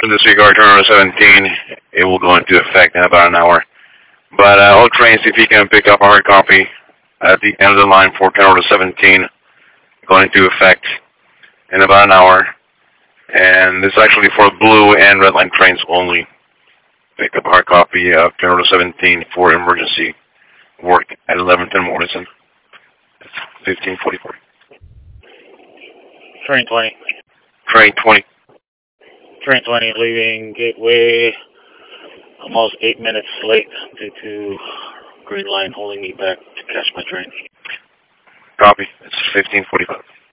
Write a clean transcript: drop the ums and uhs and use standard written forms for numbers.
disregard turn order 17. It will go into effect in about an hour. But all trains, if you can pick up a hard copy at the end of the line for turn order 17, going into effect in about an hour. And this is actually for blue and red line trains only. Pick up a hard copy of turn order 17 for emergency work at 1110 Morrison. 1544. Train 20. Train 20. Train 20 leaving Gateway almost 8 minutes late due to Green Line holding me back to catch my train. Copy. It's 1545.